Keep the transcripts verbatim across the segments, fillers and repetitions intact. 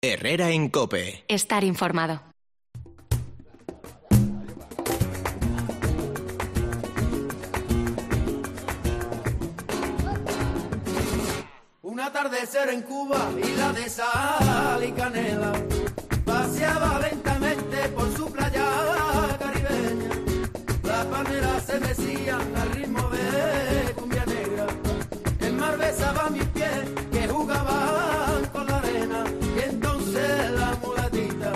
Herrera en COPE. Estar informado. Un atardecer en Cuba y la de sal y canela paseaba lentamente por su playa caribeña. Las palmeras se mecían al ritmo de cumbia negra. El mar besaba mis pies que jugaban con la arena. Y entonces la mulatita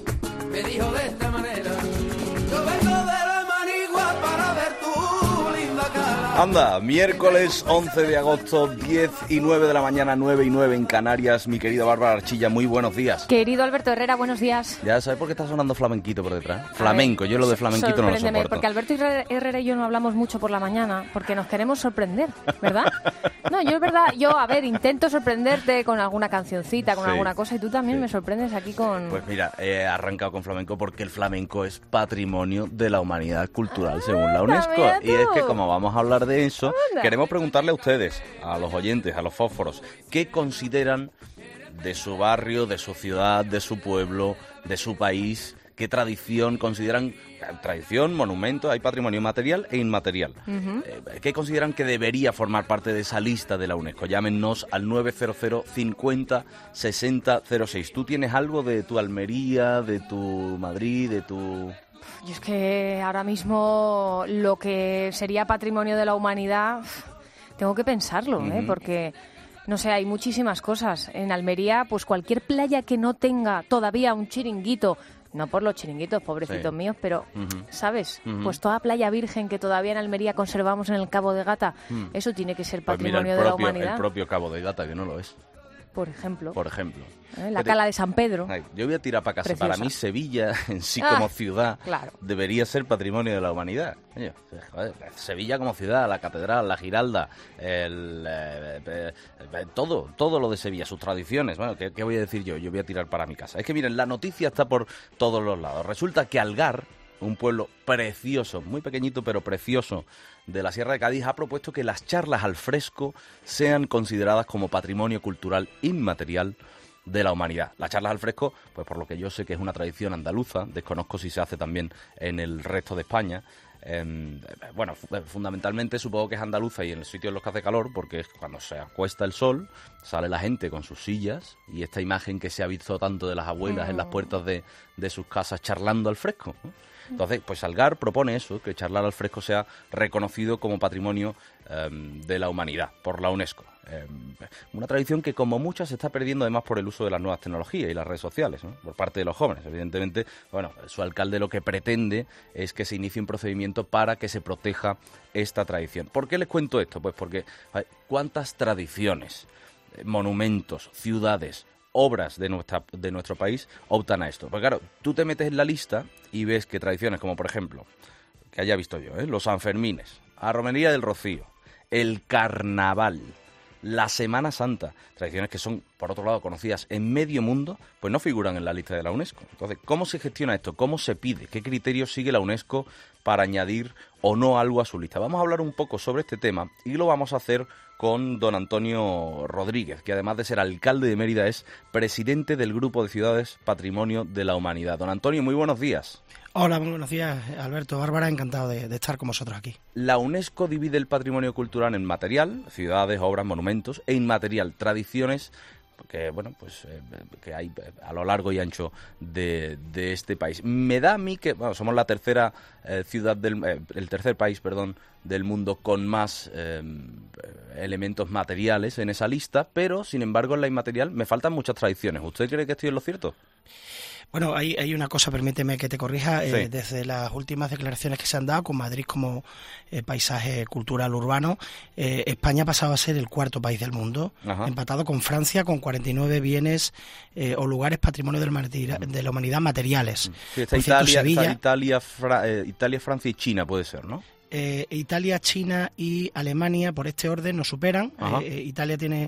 me dijo de esta manera: yo vengo de la Manigua para ver tu linda cara. Anda, miércoles once de agosto, diez y nueve de la mañana, nueve y nueve en Canarias. Mi querida Bárbara Archilla, muy buenos días. Querido Alberto Herrera, buenos días. ¿Ya sabes por qué está sonando flamenquito por detrás? Flamenco, yo lo de flamenquito no lo soporto. Porque Alberto Herrera y yo no hablamos mucho por la mañana, porque nos queremos sorprender, ¿verdad? No, yo es verdad, yo, a ver, intento sorprenderte con alguna cancioncita, con sí, alguna cosa, y tú también sí. me sorprendes aquí con... Pues mira, he arrancado con flamenco porque el flamenco es patrimonio de la humanidad cultural, ah, según la UNESCO. Y es que como vamos a hablar de eso, Anda. queremos preguntarle a ustedes, a los oyentes, a los fósforos, ¿qué consideran de su barrio, de su ciudad, de su pueblo, de su país? ¿Qué tradición consideran? Tradición, monumento, hay patrimonio material e inmaterial. Uh-huh. Eh, ¿Qué consideran que debería formar parte de esa lista de la UNESCO? Llámenos al nueve cero cero, cincuenta, sesenta, cero seis. ¿Tú tienes algo de tu Almería, de tu Madrid, de tu...? Yo es que ahora mismo lo que sería patrimonio de la humanidad, tengo que pensarlo, uh-huh. ¿eh? Porque... No sé, hay muchísimas cosas. En Almería, pues cualquier playa que no tenga todavía un chiringuito, no por los chiringuitos, pobrecitos sí. míos, pero, uh-huh. ¿sabes? Uh-huh. Pues toda playa virgen que todavía en Almería conservamos en el Cabo de Gata, uh-huh. eso tiene que ser patrimonio pues mira, propio, de la humanidad. El propio Cabo de Gata, que no lo es. Por ejemplo. Por ejemplo. ¿Eh? La cala de San Pedro. Ay, yo voy a tirar para casa. Preciosa. Para mí Sevilla en sí ah, como ciudad claro. debería ser patrimonio de la humanidad. Oye, joder, Sevilla como ciudad, la catedral, la Giralda, el, eh, eh, eh, todo, todo lo de Sevilla, sus tradiciones. Bueno, ¿qué, ¿qué voy a decir yo? Yo voy a tirar para mi casa. Es que miren, la noticia está por todos los lados. Resulta que Algar, un pueblo precioso, muy pequeñito pero precioso, de la Sierra de Cádiz, ha propuesto que las charlas al fresco sean consideradas como patrimonio cultural inmaterial de la humanidad. Las charlas al fresco, pues por lo que yo sé que es una tradición andaluza, desconozco si se hace también en el resto de España. Eh, bueno, fundamentalmente supongo que es andaluza y en el sitio en los que hace calor, porque es cuando se acuesta el sol, sale la gente con sus sillas y esta imagen que se ha visto tanto de las abuelas mm. en las puertas de, de sus casas charlando al fresco, ¿no? Entonces, pues Algar propone eso, que charlar al fresco sea reconocido como patrimonio eh, de la humanidad por la UNESCO. Eh, una tradición que, como muchas, se está perdiendo además por el uso de las nuevas tecnologías y las redes sociales, ¿no? Por parte de los jóvenes. Evidentemente, bueno, su alcalde lo que pretende es que se inicie un procedimiento para que se proteja esta tradición. ¿Por qué les cuento esto? Pues porque a ver, ¿cuántas tradiciones, monumentos, ciudades, obras de nuestra de nuestro país optan a esto? Pues claro, tú te metes en la lista y ves que tradiciones como, por ejemplo, que haya visto yo, ¿eh? los Sanfermines, la Romería del Rocío, el Carnaval, la Semana Santa, tradiciones que son, por otro lado, conocidas en medio mundo, pues no figuran en la lista de la UNESCO. Entonces, ¿cómo se gestiona esto? ¿Cómo se pide? ¿Qué criterios sigue la UNESCO para añadir o no algo a su lista? Vamos a hablar un poco sobre este tema y lo vamos a hacer con don Antonio Rodríguez, que además de ser alcalde de Mérida es presidente del Grupo de Ciudades Patrimonio de la Humanidad. Don Antonio, muy buenos días. Hola, muy buenos días, Alberto, Bárbara, encantado de, de estar con vosotros aquí. La UNESCO divide el patrimonio cultural en material, ciudades, obras, monumentos, e inmaterial, tradiciones que, bueno, pues eh, que hay a lo largo y ancho de, de este país. Me da a mí que, bueno, somos la tercera eh, ciudad del, eh, el tercer país, perdón, del mundo con más eh, elementos materiales en esa lista, pero, sin embargo, en la inmaterial me faltan muchas tradiciones. ¿Usted cree que estoy en lo cierto? Bueno, hay, hay una cosa, permíteme que te corrija, eh, sí. desde las últimas declaraciones que se han dado, con Madrid como eh, paisaje cultural urbano, eh, España ha pasado a ser el cuarto país del mundo, Ajá. empatado con Francia, con cuarenta y nueve bienes eh, o lugares patrimonio de la, humanidad, de la humanidad materiales. Sí, está Italia, cierto, Sevilla, está Italia, Fra, eh, Italia, Francia y China, puede ser, ¿no? Eh, Italia, China y Alemania, por este orden, nos superan. Eh, Italia tiene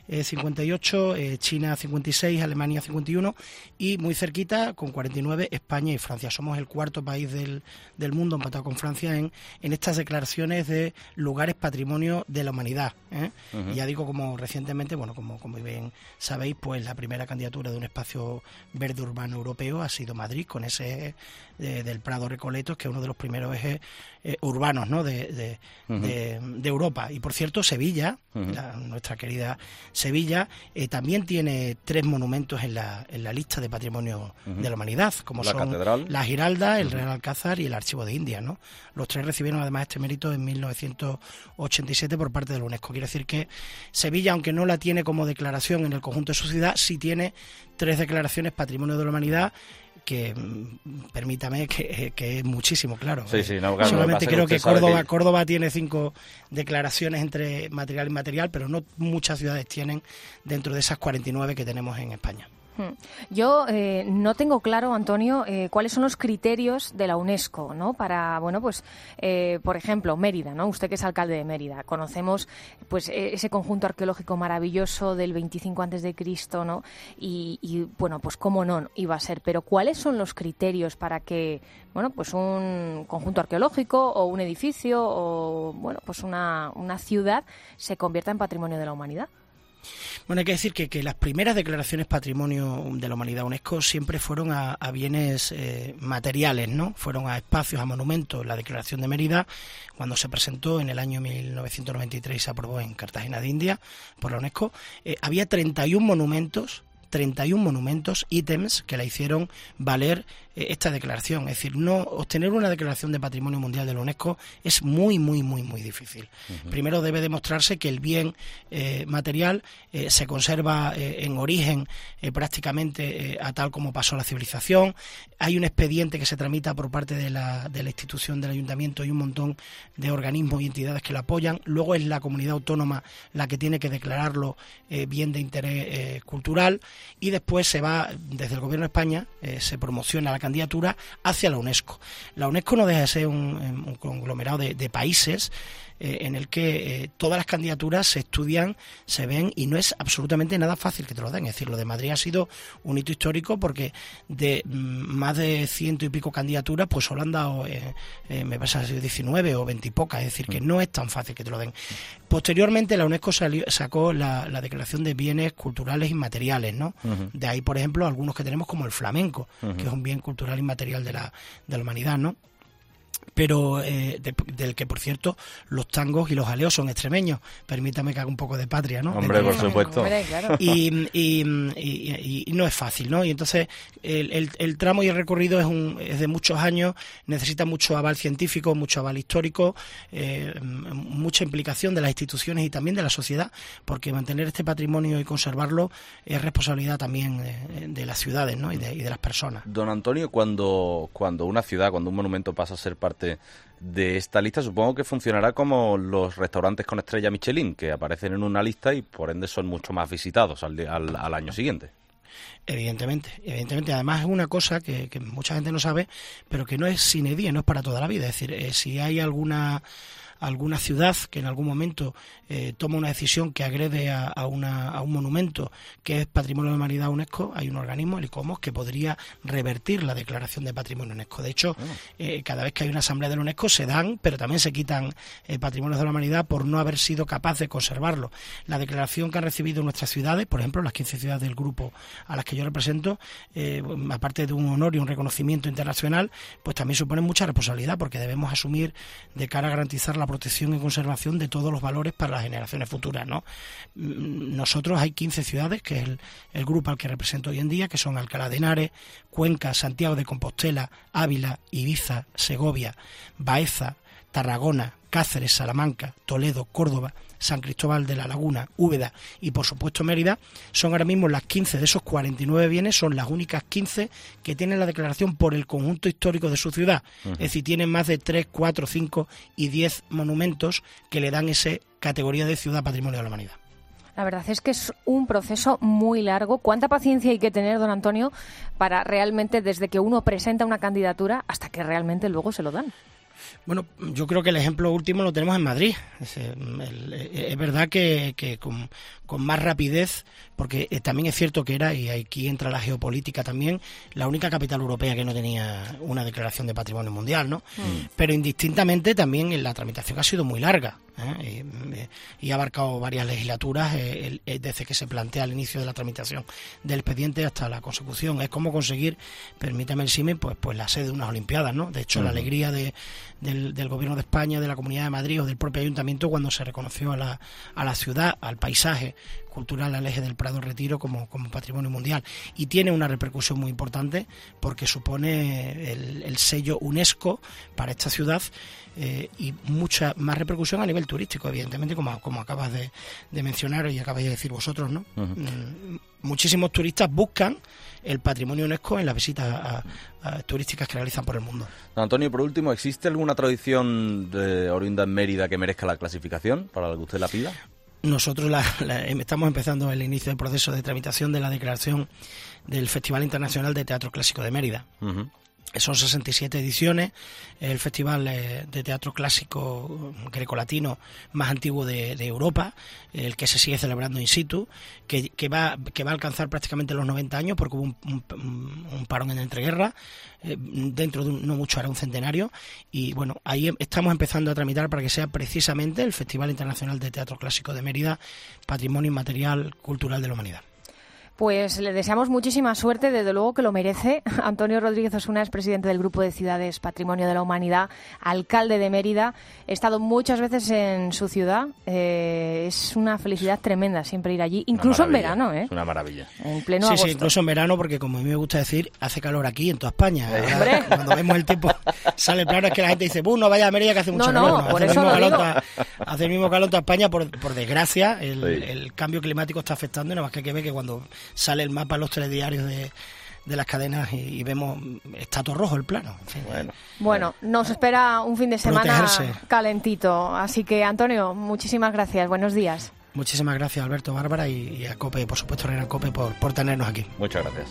eh, cincuenta y ocho, eh, China cincuenta y seis, Alemania cincuenta y uno y muy cerquita, con cuarenta y nueve, España y Francia. Somos el cuarto país del, del mundo, empatado con Francia, en, en estas declaraciones de lugares patrimonio de la humanidad. ¿eh? Uh-huh. Y ya digo, como recientemente, bueno, como, como bien sabéis, pues la primera candidatura de un espacio verde urbano europeo ha sido Madrid, con ese eh, del Prado Recoletos, que es uno de los primeros ejes eh, urbanos, ¿no? de, de, uh-huh. de, de Europa. Y por cierto, Sevilla, uh-huh. la, nuestra querida Sevilla, eh, también tiene tres monumentos en la, en la lista de patrimonio uh-huh. de la humanidad, como la son catedral, la Giralda, el uh-huh. Real Alcázar y el Archivo de Indias, ¿no? Los tres recibieron además este mérito en mil novecientos ochenta y siete por parte de la UNESCO. Quiere decir que Sevilla, aunque no la tiene como declaración en el conjunto de su ciudad, sí tiene tres declaraciones patrimonio de la humanidad, que permítame que, que es muchísimo, claro. Sí, sí, no, claro, solamente no creo que que Córdoba, que... Córdoba tiene cinco declaraciones entre material y inmaterial, pero no muchas ciudades tienen dentro de esas cuarenta y nueve que tenemos en España. Yo eh, no tengo claro, Antonio, eh, cuáles son los criterios de la UNESCO, ¿no? Para, bueno, pues, eh, por ejemplo, Mérida, ¿no? Usted que es alcalde de Mérida, conocemos, pues, eh, ese conjunto arqueológico maravilloso del veinticinco antes de Cristo, ¿no? Y, y, bueno, pues, cómo no iba a ser. Pero, ¿cuáles son los criterios para que, bueno, pues, un conjunto arqueológico o un edificio o, bueno, pues, una, una ciudad se convierta en patrimonio de la humanidad? Bueno, hay que decir que, que las primeras declaraciones Patrimonio de la Humanidad UNESCO siempre fueron a, a bienes eh, materiales, ¿no? Fueron a espacios, a monumentos. La Declaración de Mérida, cuando se presentó en el año mil novecientos noventa y tres y se aprobó en Cartagena de India por la UNESCO, eh, había treinta y uno monumentos, treinta y uno monumentos, ítems, que la hicieron valer eh, esta declaración. Es decir, no obtener una declaración de Patrimonio Mundial de la UNESCO es muy, muy, muy, muy difícil. Uh-huh. Primero debe demostrarse que el bien eh, material eh, se conserva eh, en origen eh, prácticamente eh, a tal como pasó la civilización. Hay un expediente que se tramita por parte de la, de la institución del ayuntamiento y un montón de organismos y entidades que la apoyan. Luego es la comunidad autónoma la que tiene que declararlo eh, bien de interés eh, cultural. Y después se va, desde el Gobierno de España, eh, se promociona la candidatura hacia la UNESCO. La UNESCO no deja de ser un, un conglomerado de, de países eh, en el que eh, todas las candidaturas se estudian, se ven, y no es absolutamente nada fácil que te lo den. Es decir, lo de Madrid ha sido un hito histórico porque de mm, más de ciento y pico candidaturas, pues solo han dado, eh, eh, me parece, diecinueve o veinte y pocas. Es decir, que no es tan fácil que te lo den. Posteriormente, la UNESCO salió, sacó la, la declaración de bienes culturales inmateriales, ¿no? Uh-huh. De ahí, por ejemplo, algunos que tenemos como el flamenco, uh-huh. que es un bien cultural inmaterial de la, de la humanidad, ¿no? Pero eh, de, del que, por cierto, los tangos y los jaleos son extremeños. Permítame que haga un poco de patria, ¿no? Hombre, por supuesto. Y, y, y, y no es fácil, ¿no? Y entonces el, el, el tramo y el recorrido es, un, es de muchos años, necesita mucho aval científico, mucho aval histórico, eh, mucha implicación de las instituciones y también de la sociedad, porque mantener este patrimonio y conservarlo es responsabilidad también de, de las ciudades, ¿no? y, de, y de las personas. Don Antonio, cuando, cuando una ciudad, cuando un monumento pasa a ser parte de esta lista, supongo que funcionará como los restaurantes con estrella Michelin, que aparecen en una lista y por ende son mucho más visitados al, al, al año siguiente. Evidentemente, evidentemente. Además es una cosa que, que mucha gente no sabe, pero que no es sine die, no es para toda la vida. Es decir, eh, si hay alguna alguna ciudad que en algún momento eh, toma una decisión que agrede a, a, una, a un monumento que es Patrimonio de la Humanidad UNESCO, hay un organismo, el ICOMOS, que podría revertir la declaración de Patrimonio UNESCO. De hecho, eh, cada vez que hay una asamblea de la UNESCO se dan, pero también se quitan eh, patrimonios de la humanidad por no haber sido capaz de conservarlo. La declaración que han recibido nuestras ciudades, por ejemplo, las quince ciudades del grupo a las que yo represento, eh, aparte de un honor y un reconocimiento internacional, pues también suponen mucha responsabilidad, porque debemos asumir de cara a garantizar la protección y conservación de todos los valores para las generaciones futuras, ¿no? Nosotros hay quince ciudades, que es el, el grupo al que represento hoy en día, que son Alcalá de Henares, Cuenca, Santiago de Compostela, Ávila, Ibiza, Segovia, Baeza, Tarragona, Cáceres, Salamanca, Toledo, Córdoba, San Cristóbal de la Laguna, Úbeda y por supuesto Mérida. Son ahora mismo las quince de esos cuarenta y nueve bienes, son las únicas quince que tienen la declaración por el conjunto histórico de su ciudad. Uh-huh. Es decir, tienen más de tres, cuatro, cinco y diez monumentos que le dan esa categoría de ciudad patrimonio de la humanidad. La verdad es que es un proceso muy largo. ¿Cuánta paciencia hay que tener, don Antonio, para realmente, desde que uno presenta una candidatura hasta que realmente luego se lo dan? Bueno, yo creo que el ejemplo último lo tenemos en Madrid. Es, el, es verdad que, que con, con más rapidez, porque también es cierto que era, y aquí entra la geopolítica también, la única capital europea que no tenía una declaración de patrimonio mundial, ¿no? Mm. Pero indistintamente también la tramitación ha sido muy larga, ¿eh? y, y ha abarcado varias legislaturas eh, el, el, desde que se plantea el inicio de la tramitación del expediente hasta la consecución. Es como conseguir, permítame el símil, pues, pues la sede de unas Olimpiadas, ¿no? De hecho, uh-huh. la alegría de, del, del Gobierno de España, de la Comunidad de Madrid o del propio Ayuntamiento cuando se reconoció a la, a la ciudad, al paisaje cultural, al eje del Prado Retiro como, como patrimonio mundial. Y tiene una repercusión muy importante porque supone el, el sello UNESCO para esta ciudad eh, y mucha más repercusión a nivel turístico, evidentemente, como, como acabas de, de mencionar y acabáis de decir vosotros, ¿no? Uh-huh. Mm, muchísimos turistas buscan el patrimonio UNESCO en las visitas a, a turísticas que realizan por el mundo. Don Antonio, por último, ¿existe alguna tradición de oriunda en Mérida que merezca la clasificación para la que usted la pida? Nosotros la, la, estamos empezando el inicio del proceso de tramitación de la declaración del Festival Internacional de Teatro Clásico de Mérida. Uh-huh. Son sesenta y siete ediciones, el festival de teatro clásico grecolatino más antiguo de, de Europa, el que se sigue celebrando in situ, que, que, va, que va a alcanzar prácticamente los noventa años porque hubo un, un, un parón en entreguerras, eh, dentro de un, no mucho era un centenario, y bueno, ahí estamos empezando a tramitar para que sea precisamente el Festival Internacional de Teatro Clásico de Mérida, Patrimonio Inmaterial Cultural de la Humanidad. Pues le deseamos muchísima suerte, desde luego que lo merece. Antonio Rodríguez Osuna es presidente del Grupo de Ciudades Patrimonio de la Humanidad, alcalde de Mérida. He estado muchas veces en su ciudad. Eh, es una felicidad tremenda siempre ir allí, incluso en verano. ¿eh? Es una maravilla. En pleno sí, agosto. Sí, incluso en verano, porque como a mí me gusta decir, hace calor aquí en toda España. Ahora, cuando vemos el tiempo, sale claro, es que la gente dice, ¡buh, no vaya a Mérida que hace mucho no, calor! No, no, por eso lo digo. Hace el mismo calor en toda España, por, por desgracia, el, sí. el cambio climático está afectando, y nada más que hay que ver que cuando sale el mapa, los telediarios de, de las cadenas y, y vemos, está todo rojo el plano. En fin, bueno, bueno, nos espera un fin de semana protegerse. Calentito. Así que, Antonio, muchísimas gracias. Buenos días. Muchísimas gracias, Alberto, Bárbara, y, y a COPE, por supuesto, Reina COPE, por, por tenernos aquí. Muchas gracias.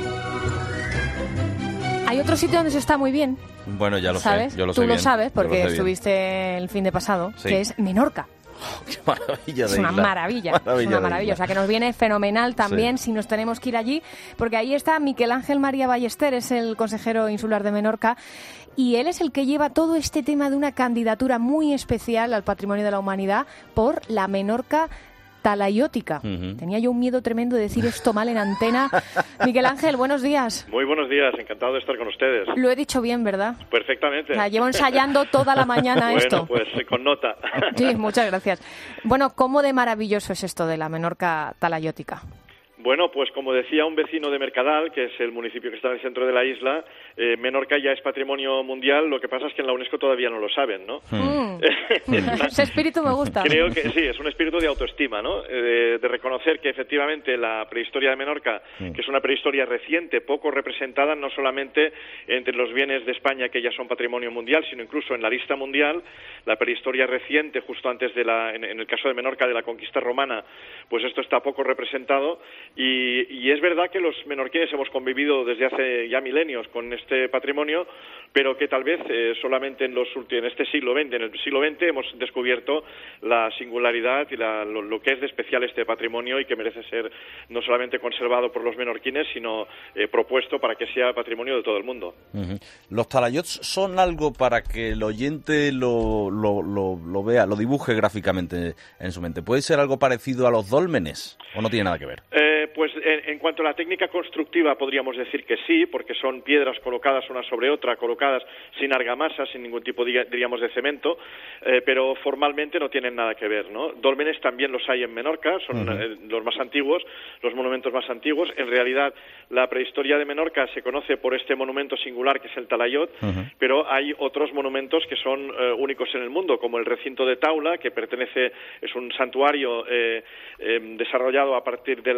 Hay otro sitio donde se está muy bien. Bueno, ya lo ¿sabes? sé. Yo lo Tú sé lo bien. sabes porque lo estuviste el fin de pasado, sí. que es Menorca. Oh, ¡qué maravilla de Es una isla. maravilla, maravilla es una maravilla. O sea, que nos viene fenomenal también sí. si nos tenemos que ir allí, porque ahí está Miquel Ángel María Ballester, es el consejero insular de Menorca, y él es el que lleva todo este tema de una candidatura muy especial al Patrimonio de la Humanidad por la Menorca talayótica. Uh-huh. Tenía yo un miedo tremendo de decir esto mal en antena. Miquel Ángel, buenos días. Muy buenos días, encantado de estar con ustedes. Lo he dicho bien, ¿verdad? Perfectamente. O sea, llevo ensayando toda la mañana bueno, esto. Bueno, pues con nota. Sí, muchas gracias. Bueno, ¿cómo de maravilloso es esto de la Menorca talayótica? Bueno, pues como decía un vecino de Mercadal, que es el municipio que está en el centro de la isla, eh, Menorca ya es patrimonio mundial, lo que pasa es que en la UNESCO todavía no lo saben, ¿no? Mm. Ese espíritu me gusta. Creo que sí, es un espíritu de autoestima, ¿no? Eh, de reconocer que efectivamente la prehistoria de Menorca, mm. que es una prehistoria reciente, poco representada, no solamente entre los bienes de España que ya son patrimonio mundial, sino incluso en la lista mundial, la prehistoria reciente, justo antes de la, en, en el caso de Menorca, de la conquista romana, pues esto está poco representado. Y, y es verdad que los menorquines hemos convivido desde hace ya milenios con este patrimonio, pero que tal vez eh, solamente en, los, en este siglo veinte, en el siglo veinte, hemos descubierto la singularidad y la, lo, lo que es de especial este patrimonio y que merece ser no solamente conservado por los menorquines, sino eh, propuesto para que sea patrimonio de todo el mundo. Uh-huh. ¿Los talayots son algo para que el oyente lo, lo, lo, lo vea, lo dibuje gráficamente en su mente? ¿Puede ser algo parecido a los dólmenes o no tiene nada que ver? Eh, pues en, en cuanto a la técnica constructiva podríamos decir que sí, porque son piedras colocadas una sobre otra, colocadas sin argamasa, sin ningún tipo, diríamos, de cemento, eh, pero formalmente no tienen nada que ver, ¿no? Dólmenes también los hay en Menorca, son uh-huh. eh, los más antiguos, los monumentos más antiguos. En realidad, la prehistoria de Menorca se conoce por este monumento singular que es el Talayot, uh-huh. pero hay otros monumentos que son eh, únicos en el mundo, como el recinto de Taula, que pertenece, es un santuario eh, eh, desarrollado a partir de la última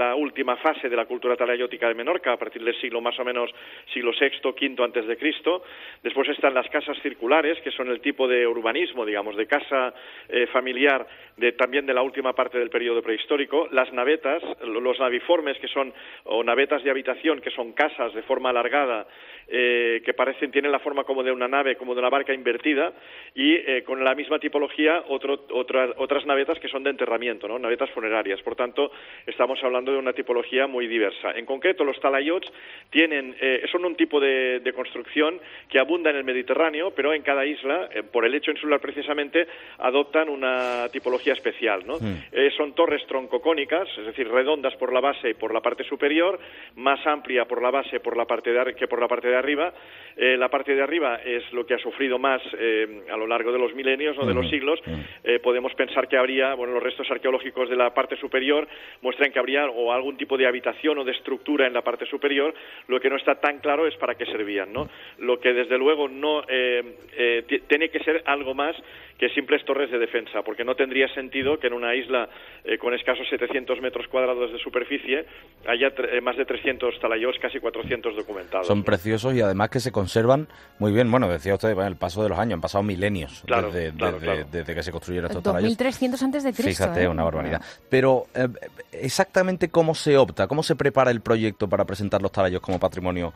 última fase de la cultura talayótica de Menorca, a partir del siglo más o menos siglo sexto, quinto antes de Cristo. Después están las casas circulares, que son el tipo de urbanismo, digamos, de casa eh, familiar, de, también de la última parte del periodo prehistórico. Las navetas, los naviformes, que son, o navetas de habitación, que son casas de forma alargada, eh, que parecen, tienen la forma como de una nave, como de una barca invertida, y eh, con la misma tipología otro, otra, otras navetas que son de enterramiento, ¿no? Navetas funerarias. Por tanto, estamos hablando de una tipología muy diversa. En concreto, los talayots tienen, eh, son un tipo de, de construcción que abunda en el Mediterráneo, pero en cada isla, eh, por el hecho insular precisamente, adoptan una tipología especial, ¿no? Mm. Eh, son torres troncocónicas, es decir, redondas por la base y por la parte superior, más amplia por la base por la parte de, que por la parte de arriba. Eh, la parte de arriba es lo que ha sufrido más eh, a lo largo de los milenios o de los siglos. Eh, podemos pensar que habría, bueno, los restos arqueológicos de la parte superior muestran que habría o algún tipo de habitación o de estructura en la parte superior. Lo que no está tan claro es para qué servían, ¿no? Lo que desde luego no eh, eh, t- tiene que ser algo más que simples torres de defensa, porque no tendría sentido que en una isla eh, con escasos setecientos metros cuadrados de superficie haya tre- más de trescientos talayots, casi cuatrocientos documentados. Son preciosos y además que se conservan muy bien. Bueno, decía usted, bueno, el paso de los años, han pasado milenios claro, desde, claro, desde, claro. desde que se construyeron estos talayots. dos mil trescientos antes de Cristo. Fíjate, ¿eh? una barbaridad. Pero eh, exactamente cómo se opta, cómo se prepara el proyecto para presentar los talayos como patrimonio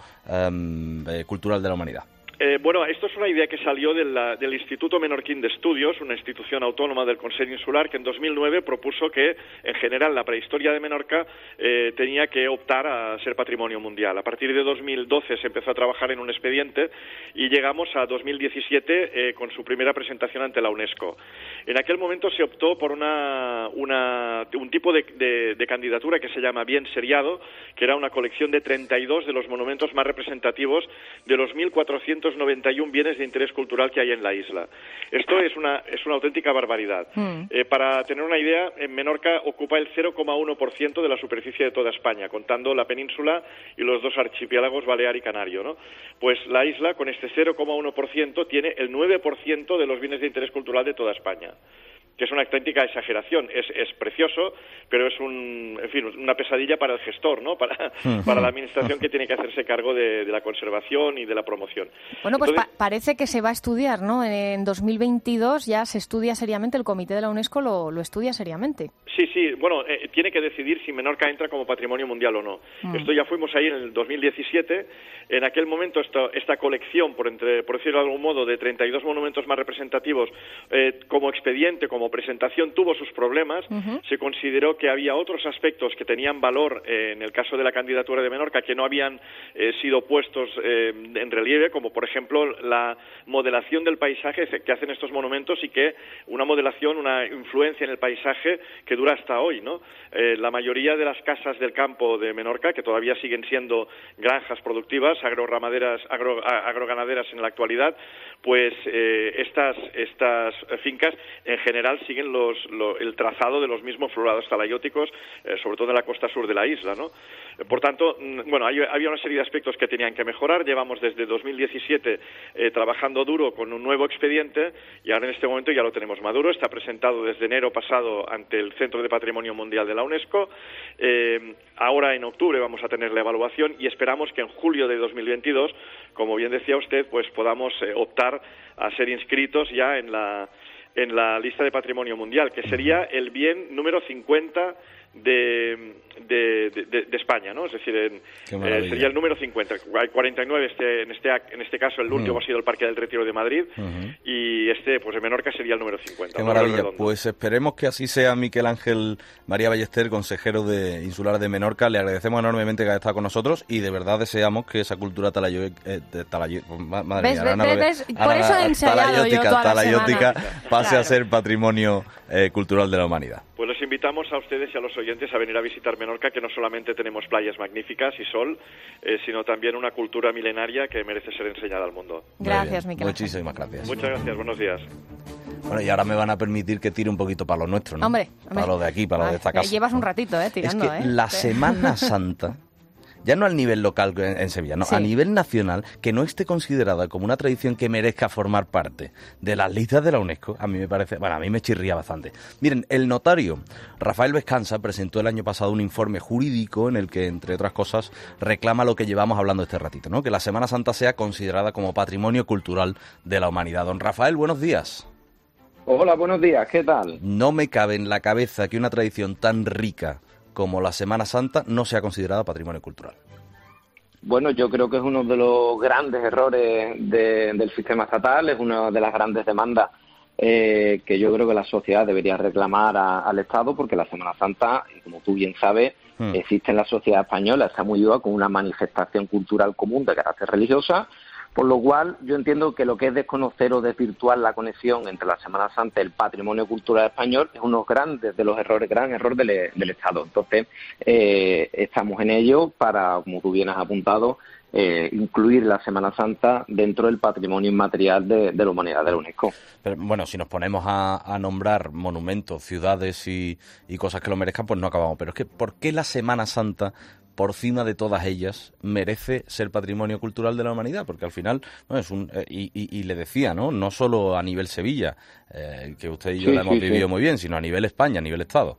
eh, cultural de la humanidad. Eh, bueno, esto es una idea que salió de la, del Instituto Menorquín de Estudios, una institución autónoma del Consell Insular, que en dos mil nueve propuso que, en general, la prehistoria de Menorca eh, tenía que optar a ser patrimonio mundial. A partir de dos mil doce se empezó a trabajar en un expediente y llegamos a dos mil diecisiete eh, con su primera presentación ante la UNESCO. En aquel momento se optó por una, una, un tipo de, de, de candidatura que se llama bien seriado, que era una colección de treinta y dos de los monumentos más representativos de los mil cuatrocientos noventa y uno bienes de interés cultural que hay en la isla. Esto es una, es una auténtica barbaridad. Mm. Eh, para tener una idea, en Menorca ocupa el cero coma uno por ciento de la superficie de toda España, contando la península y los dos archipiélagos Balear y Canario, ¿no? Pues la isla, con este cero coma uno por ciento, tiene el nueve por ciento de los bienes de interés cultural de toda España, que es una auténtica exageración. Es, es precioso, pero es un, en fin, una pesadilla para el gestor, ¿no? Para, para la administración, que tiene que hacerse cargo de, de la conservación y de la promoción. Bueno, pues Entonces, pa- parece que se va a estudiar, ¿no? En dos mil veintidós ya se estudia seriamente, el Comité de la UNESCO lo, lo estudia seriamente. Sí, sí, bueno, eh, tiene que decidir si Menorca entra como patrimonio mundial o no. Mm. Esto ya fuimos ahí en el dos mil diecisiete. En aquel momento esta, esta colección, por, entre, por decirlo de algún modo, de treinta y dos monumentos más representativos, eh, como expediente, como presentación, tuvo sus problemas. Uh-huh. Se consideró que había otros aspectos que tenían valor eh, en el caso de la candidatura de Menorca, que no habían eh, sido puestos eh, en relieve, como por ejemplo la modelación del paisaje que hacen estos monumentos, y que una modelación, una influencia en el paisaje que dura hasta hoy, ¿no? Eh, la mayoría de las casas del campo de Menorca, que todavía siguen siendo granjas productivas, agroramaderas, agro, agroganaderas en la actualidad, pues eh, estas, estas fincas en general siguen los, lo, el trazado de los mismos florados talayóticos, eh, sobre todo en la costa sur de la isla, ¿no? Por tanto, bueno, hay, había una serie de aspectos que tenían que mejorar. Llevamos desde dos mil diecisiete eh, trabajando duro con un nuevo expediente, y ahora en este momento ya lo tenemos maduro. Está presentado desde enero pasado ante el Centro de Patrimonio Mundial de la UNESCO. Eh, ahora en octubre vamos a tener la evaluación y esperamos que en julio de dos mil veintidós, como bien decía usted, pues podamos eh, optar a ser inscritos ya en la en la lista de Patrimonio Mundial, que sería el bien número cincuenta de, de, de, de España, ¿no? Es decir, en, eh, sería el número cincuenta. Hay cuarenta y nueve, este, en, este, en este caso el último uh-huh. ha sido el Parque del Retiro de Madrid, uh-huh. y este, pues en Menorca sería el número cincuenta. Qué maravilla. Pues esperemos que así sea. Miguel Ángel María Ballester, consejero de Insular de Menorca, le agradecemos enormemente que haya estado con nosotros, y de verdad deseamos que esa cultura talayo, eh, talayo, madre ¿Ves, mía, ves, ves, ves? Por eso he ensayado yo toda talayótica, la semana. pase Claro. a ser patrimonio eh, cultural de la humanidad. Pues los invitamos a ustedes y a los oyentes a venir a visitar Menorca, que no solamente tenemos playas magníficas y sol, eh, sino también una cultura milenaria que merece ser enseñada al mundo. Gracias, Miquel. Muchísimas gracias. Muchas gracias, buenos días. Bueno, y ahora me van a permitir que tire un poquito para lo nuestro, ¿no? Hombre, hombre. Para lo de aquí, para lo de esta casa. Llevas un ratito, ¿eh? Tirando, es que ¿eh? la Semana Santa ya no al nivel local en, en Sevilla, no, sí. a nivel nacional, que no esté considerada como una tradición que merezca formar parte de las listas de la UNESCO, a mí me parece, bueno, a mí me chirría bastante. Miren, el notario Rafael Vescanza presentó el año pasado un informe jurídico en el que, entre otras cosas, reclama lo que llevamos hablando este ratito, ¿no? Que la Semana Santa sea considerada como patrimonio cultural de la humanidad. Don Rafael, buenos días. Hola, buenos días, ¿qué tal? No me cabe en la cabeza que una tradición tan rica como la Semana Santa no sea considerada patrimonio cultural. Bueno, yo creo que es uno de los grandes errores de, del sistema estatal, es una de las grandes demandas eh, que yo creo que la sociedad debería reclamar a, al Estado, porque la Semana Santa, y como tú bien sabes, hmm. existe en la sociedad española, está muy viva como una manifestación cultural común de carácter religiosa. Por lo cual, yo entiendo que lo que es desconocer o desvirtuar la conexión entre la Semana Santa y el patrimonio cultural español es uno grandes de los errores, gran error del, del Estado. Entonces, eh, estamos en ello para, como tú bien has apuntado, eh, incluir la Semana Santa dentro del patrimonio inmaterial de, de la humanidad de la UNESCO. Pero bueno, si nos ponemos a, a nombrar monumentos, ciudades y, y cosas que lo merezcan, pues no acabamos. Pero es que, ¿por qué la Semana Santa, por cima de todas ellas, merece ser patrimonio cultural de la humanidad? Porque al final, bueno, es un eh, y, y, y le decía, ¿no? No solo a nivel Sevilla, eh, que usted y yo sí, la hemos sí, vivido sí. muy bien, sino a nivel España, a nivel Estado.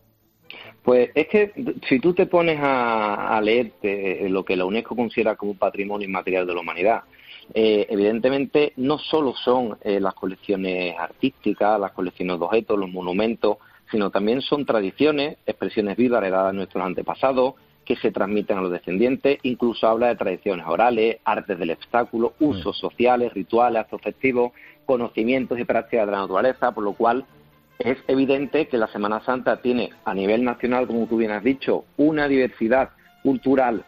Pues es que si tú te pones a, a leer eh, lo que la UNESCO considera como patrimonio inmaterial de la humanidad, eh, evidentemente no solo son eh, las colecciones artísticas, las colecciones de objetos, los monumentos, sino también son tradiciones, expresiones vivas heredadas de nuestros antepasados, que se transmiten a los descendientes, incluso habla de tradiciones orales, artes del espectáculo, usos sociales, rituales, actos festivos, conocimientos y prácticas de la naturaleza, por lo cual es evidente que la Semana Santa tiene a nivel nacional, como tú bien has dicho, una diversidad cultural,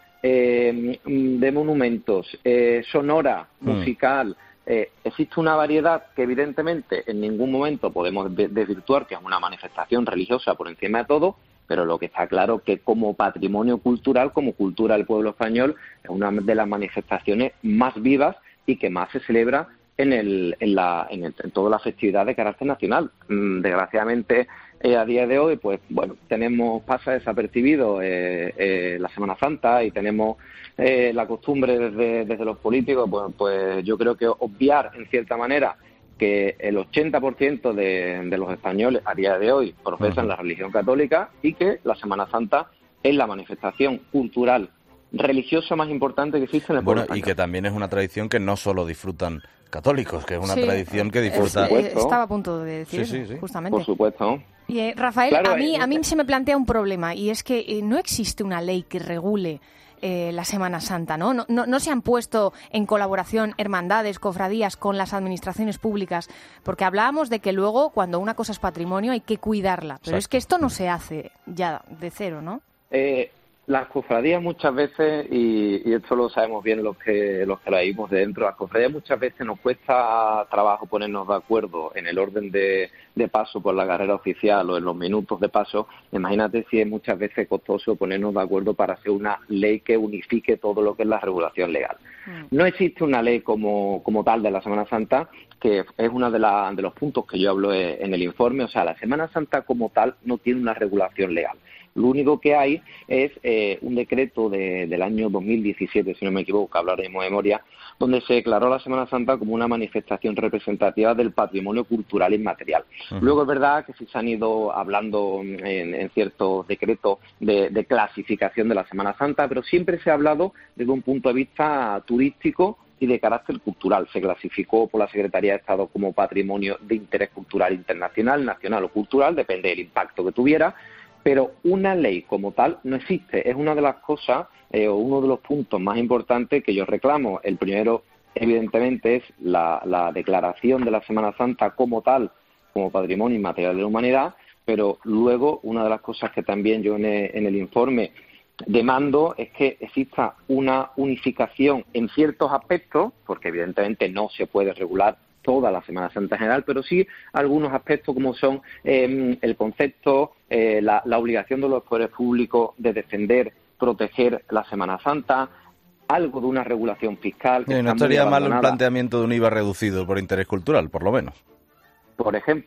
eh, de monumentos, eh, sonora, musical. Eh, existe una variedad que evidentemente en ningún momento podemos desvirtuar, que es una manifestación religiosa por encima de todo, pero lo que está claro es que como patrimonio cultural, como cultura del pueblo español, es una de las manifestaciones más vivas y que más se celebra en, el, en, la, en, el, en toda la festividad de carácter nacional. Mm, desgraciadamente, eh, a día de hoy, pues bueno, tenemos pasa desapercibido eh, eh, la Semana Santa y tenemos eh, la costumbre desde, desde los políticos, pues, pues yo creo que obviar en cierta manera que el ochenta por ciento de, de los españoles a día de hoy profesan uh-huh. la religión católica y que la Semana Santa es la manifestación cultural religiosa más importante que existe en el pueblo español. Bueno, y que también es una tradición que no solo disfrutan católicos, que es una sí, tradición que disfruta... Es, estaba a punto de decir sí, eso, sí, sí. justamente. Por supuesto. Y, eh, Rafael, claro, a mí, eh, a mí se me plantea un problema, y es que eh, no existe una ley que regule Eh, la Semana Santa, ¿no? No, ¿no? no se han puesto en colaboración hermandades, cofradías con las administraciones públicas, porque hablábamos de que luego cuando una cosa es patrimonio hay que cuidarla, pero Exacto. es que esto no se hace ya de cero, ¿no? Eh, las cofradías muchas veces, y, y esto lo sabemos bien los que los que la vivimos de dentro, las cofradías muchas veces nos cuesta trabajo ponernos de acuerdo en el orden de, de paso por la carrera oficial o en los minutos de paso. Imagínate si es muchas veces costoso ponernos de acuerdo para hacer una ley que unifique todo lo que es la regulación legal. Mm. No existe una ley como, como tal de la Semana Santa, que es uno de, la, de los puntos que yo hablo en el informe. O sea, la Semana Santa como tal no tiene una regulación legal. Lo único que hay es eh, un decreto de, del año dos mil diecisiete, si no me equivoco, hablaremos de memoria, donde se declaró la Semana Santa como una manifestación representativa del patrimonio cultural inmaterial. Uh-huh. Luego es verdad que sí se han ido hablando en, en ciertos decretos de, de clasificación de la Semana Santa, pero siempre se ha hablado desde un punto de vista turístico y de carácter cultural. Se clasificó por la Secretaría de Estado como patrimonio de interés cultural internacional, nacional o cultural, depende del impacto que tuviera, pero una ley como tal no existe. Es una de las cosas eh, o uno de los puntos más importantes que yo reclamo. El primero, evidentemente, es la, la declaración de la Semana Santa como tal, como patrimonio inmaterial de la humanidad, pero luego una de las cosas que también yo en el, en el informe demando es que exista una unificación en ciertos aspectos, porque evidentemente no se puede regular toda la Semana Santa en general, pero sí algunos aspectos como son eh, el concepto, eh, la, la obligación de los poderes públicos de defender, proteger la Semana Santa, algo de una regulación fiscal. Que sí, no estaría mal el planteamiento de un I V A reducido por interés cultural, por lo menos. Por ejemplo,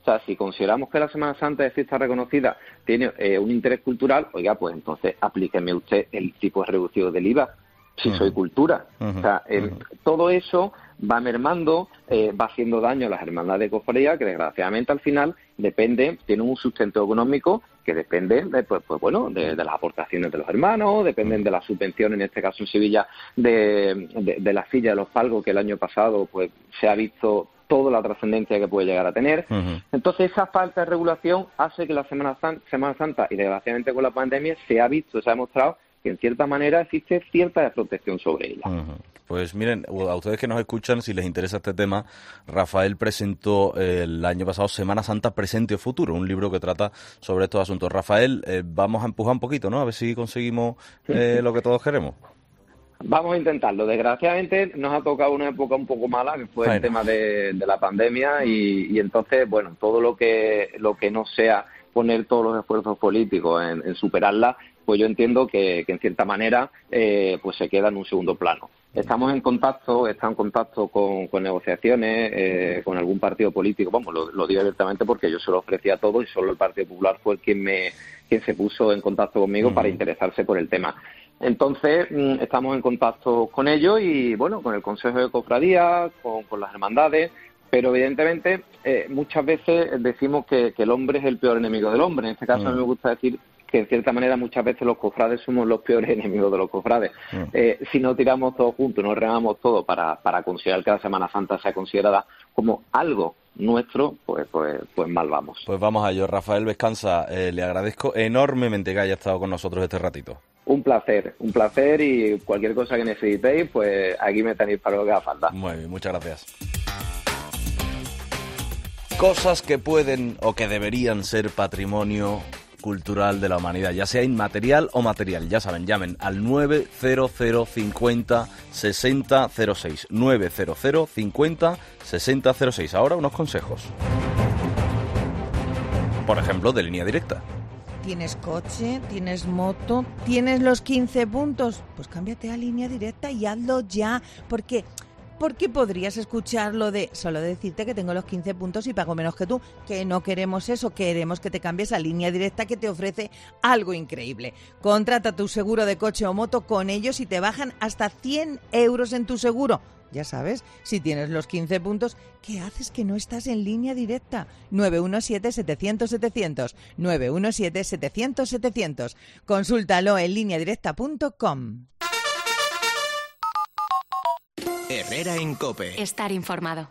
sea, si consideramos que la Semana Santa de fiesta reconocida tiene eh, un interés cultural, oiga, pues entonces aplíqueme usted el tipo reducido del I V A, si uh-huh. soy cultura. Uh-huh. O sea, el, uh-huh. todo eso va mermando, eh, va haciendo daño a las hermandades de cofradía, que desgraciadamente al final depende, tienen un sustento económico que depende de, pues, pues bueno, de, de las aportaciones de los hermanos, dependen de la subvención, en este caso en Sevilla, de, de, de la silla de los palcos, que el año pasado pues se ha visto toda la trascendencia que puede llegar a tener. Uh-huh. Entonces, esa falta de regulación hace que la Semana Santa, Semana Santa, y desgraciadamente con la pandemia, se ha visto, se ha demostrado que en cierta manera existe cierta desprotección sobre ella. Uh-huh. Pues miren, a ustedes que nos escuchan, si les interesa este tema, Rafael presentó eh, el año pasado Semana Santa Presente o Futuro, un libro que trata sobre estos asuntos. Rafael, eh, vamos a empujar un poquito, ¿no? A ver si conseguimos eh, lo que todos queremos. Vamos a intentarlo. Desgraciadamente nos ha tocado una época un poco mala, que fue bueno. el tema de, de la pandemia, y, y entonces, bueno, todo lo que lo que no sea poner todos los esfuerzos políticos en, en superarla, pues yo entiendo que, que en cierta manera eh, pues se queda en un segundo plano. Estamos en contacto, está en contacto con, con negociaciones, eh, con algún partido político. Vamos, lo, lo digo directamente porque yo se lo ofrecía todo y solo el Partido Popular fue quien me quien se puso en contacto conmigo uh-huh. para interesarse por el tema. Entonces, mmm, estamos en contacto con ellos y, bueno, con el Consejo de Cofradía, con, con las hermandades, pero evidentemente eh, muchas veces decimos que, que el hombre es el peor enemigo del hombre. En este caso uh-huh. a mí me gusta decir que en cierta manera muchas veces los cofrades somos los peores enemigos de los cofrades. Mm. Eh, si no tiramos todos juntos, no remamos todo para, para considerar que la Semana Santa sea considerada como algo nuestro, pues pues pues mal vamos. Pues vamos a ello. Rafael Vescanza, eh, le agradezco enormemente que haya estado con nosotros este ratito. Un placer, un placer, y cualquier cosa que necesitéis, pues aquí me tenéis para lo que haga falta. Muy bien, muchas gracias. Cosas que pueden o que deberían ser patrimonio cultural de la humanidad, ya sea inmaterial o material. Ya saben, llamen al nueve cero cero cincuenta sesenta cero seis, nueve cero cero cincuenta sesenta cero seis. Ahora unos consejos. Por ejemplo, de Línea Directa. ¿Tienes coche? ¿Tienes moto? ¿Tienes los quince puntos? Pues cámbiate a Línea Directa y hazlo ya, porque... Porque podrías escucharlo de solo decirte que tengo los quince puntos y pago menos que tú, que no queremos eso, queremos que te cambies a Línea Directa, que te ofrece algo increíble. Contrata tu seguro de coche o moto con ellos y te bajan hasta cien euros en tu seguro. Ya sabes, si tienes los quince puntos, ¿qué haces que no estás en Línea Directa? nueve uno siete setecientos setecientos, nueve uno siete setecientos setecientos. Consúltalo en línea directa punto com. Herrera en COPE. Estar informado.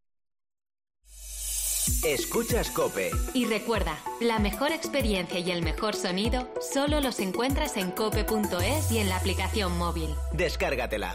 Escuchas COPE. Y recuerda, la mejor experiencia y el mejor sonido solo los encuentras en cope punto es y en la aplicación móvil. Descárgatela.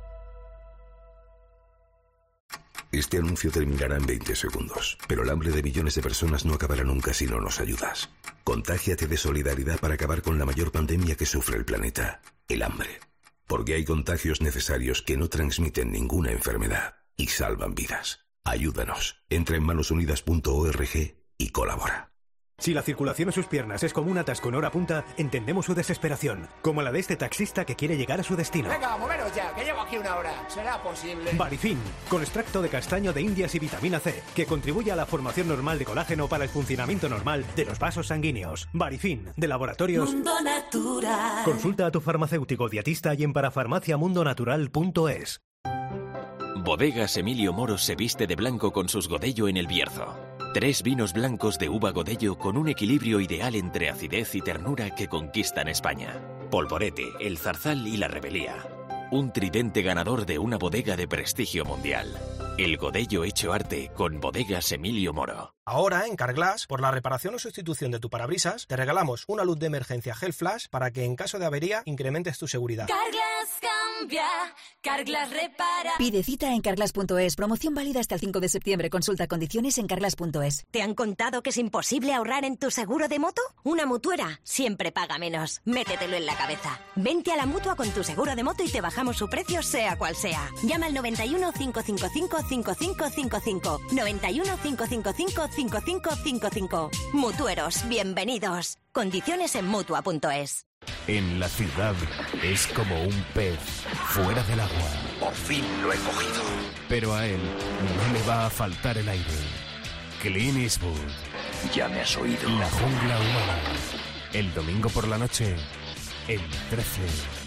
Este anuncio terminará en veinte segundos, pero el hambre de millones de personas no acabará nunca si no nos ayudas. Contágiate de solidaridad para acabar con la mayor pandemia que sufre el planeta, el hambre. Porque hay contagios necesarios que no transmiten ninguna enfermedad y salvan vidas. Ayúdanos. Entra en manos unidas punto org y colabora. Si la circulación en sus piernas es como un atasco en hora punta, entendemos su desesperación, como la de este taxista que quiere llegar a su destino. Venga, moveros ya, que llevo aquí una hora. ¿Será posible? Barifin, con extracto de castaño de indias y vitamina C, que contribuye a la formación normal de colágeno para el funcionamiento normal de los vasos sanguíneos. Barifin, de Laboratorios Mundo Natural. Consulta a tu farmacéutico dietista y en parafarmacia mundo natural punto es. Bodegas Emilio Moro se viste de blanco con sus Godello en el Bierzo. Tres vinos blancos de uva Godello con un equilibrio ideal entre acidez y ternura que conquistan España. Polvorete, el Zarzal y la Rebelía. Un tridente ganador de una bodega de prestigio mundial. El Godello hecho arte con Bodegas Emilio Moro. Ahora, en Carglass, por la reparación o sustitución de tu parabrisas, te regalamos una luz de emergencia Gel Flash para que en caso de avería incrementes tu seguridad. Carglass cambia, Carglass repara. Pide cita en carglass punto es. Promoción válida hasta el cinco de septiembre. Consulta condiciones en carglass punto es. ¿Te han contado que es imposible ahorrar en tu seguro de moto? Una mutuera siempre paga menos. Métetelo en la cabeza. Vente a la Mutua con tu seguro de moto y te bajamos su precio sea cual sea. Llama al noventa y uno, cinco cinco cinco, cinco cinco cinco cinco. noventa y uno, cinco cinco cinco, cinco cinco cinco cinco. Mutueros, bienvenidos. Condiciones en mutua punto es. En la ciudad es como un pez fuera del agua. Por fin lo he cogido. Pero a él no le va a faltar el aire. Clint Eastwood. Ya me has oído. La jungla humana. El domingo por la noche, en trece.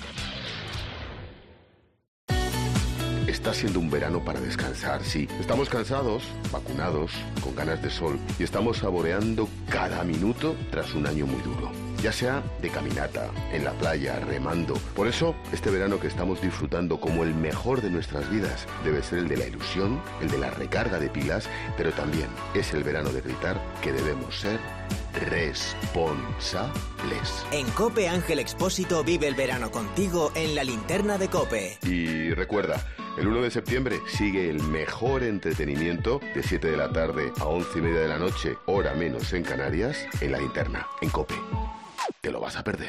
Está siendo un verano para descansar, sí. Estamos cansados, vacunados, con ganas de sol y estamos saboreando cada minuto tras un año muy duro. Ya sea de caminata, en la playa, remando. Por eso, este verano que estamos disfrutando como el mejor de nuestras vidas debe ser el de la ilusión, el de la recarga de pilas, pero también es el verano de gritar que debemos ser responsables. En COPE, Ángel Expósito vive el verano contigo en la linterna de COPE. Y recuerda, el uno de septiembre sigue el mejor entretenimiento de siete de la tarde a once y media de la noche, hora menos en Canarias, en la linterna, en COPE. Te lo vas a perder.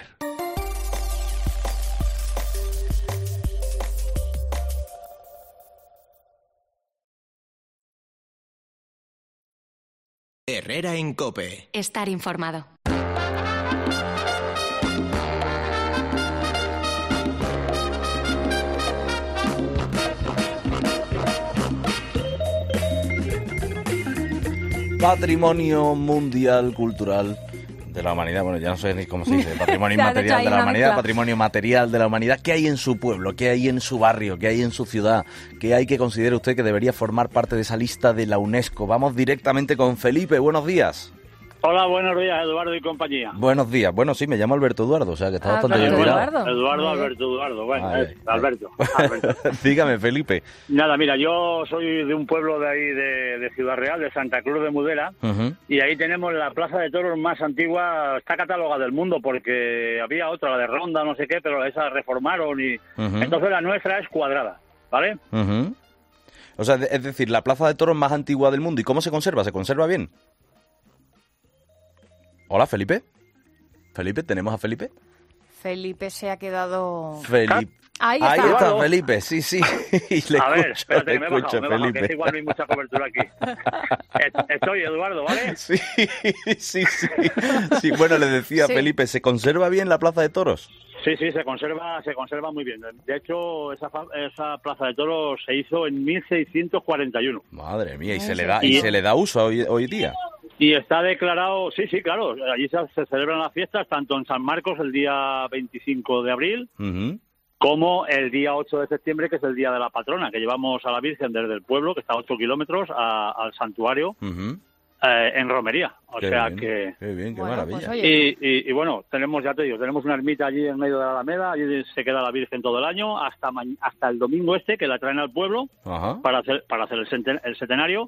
Herrera en COPE. Estar informado. Patrimonio Mundial Cultural de la Humanidad. Bueno, ya no sé ni cómo se dice. Patrimonio Inmaterial de la Humanidad, Patrimonio Material de la Humanidad. ¿Qué hay en su pueblo? ¿Qué hay en su barrio? ¿Qué hay en su ciudad? ¿Qué hay que considere usted que debería formar parte de esa lista de la UNESCO? Vamos directamente con Felipe. Buenos días. Hola, buenos días, Eduardo y compañía. Buenos días. Bueno, sí, me llamo Alberto Eduardo, o sea que está ah, bastante bien tirado. Eduardo, Eduardo Alberto Eduardo. Bueno, vale. eh, Alberto. Alberto. Dígame, Felipe. Nada, mira, yo soy de un pueblo de ahí, de, de Ciudad Real, de Santa Cruz de Mudela, uh-huh. y ahí tenemos la plaza de toros más antigua, está catalogada del mundo, porque había otra, la de Ronda, no sé qué, pero esa reformaron y... Uh-huh. Entonces la nuestra es cuadrada, ¿vale? Uh-huh. O sea, es decir, la plaza de toros más antigua del mundo. ¿Y cómo se conserva? ¿Se conserva bien? Hola, Felipe. Felipe, ¿tenemos a Felipe? Felipe se ha quedado... Felipe. Ahí está. Ahí está Felipe, sí, sí. Le a ver, escucho, espérate, le me he escucho, bajado, me he bajado, Felipe. que es igual no hay mucha cobertura aquí. Estoy, Eduardo, ¿vale? Sí, sí, sí. Sí, bueno, le decía a sí. Felipe, ¿se conserva bien la plaza de toros? Sí, sí, se conserva, se conserva muy bien. De hecho, esa, esa plaza de toros se hizo en mil seiscientos cuarenta y uno. Madre mía, y se le da, y, y se le da uso hoy, hoy día. Y está declarado, sí, sí, claro, allí se, se celebran las fiestas tanto en San Marcos el día veinticinco de abril, uh-huh. como el día ocho de septiembre, que es el día de la patrona, que llevamos a la Virgen desde el pueblo, que está a ocho kilómetros, a, al santuario, uh-huh. eh, en romería. O qué sea bien, que... Qué bien, qué bueno, maravilla. Pues, y, y, y bueno, tenemos, ya te digo, tenemos una ermita allí en medio de la Alameda, allí se queda la Virgen todo el año, hasta ma- hasta el domingo este, que la traen al pueblo, uh-huh. para hacer, para hacer el, centen- el centenario,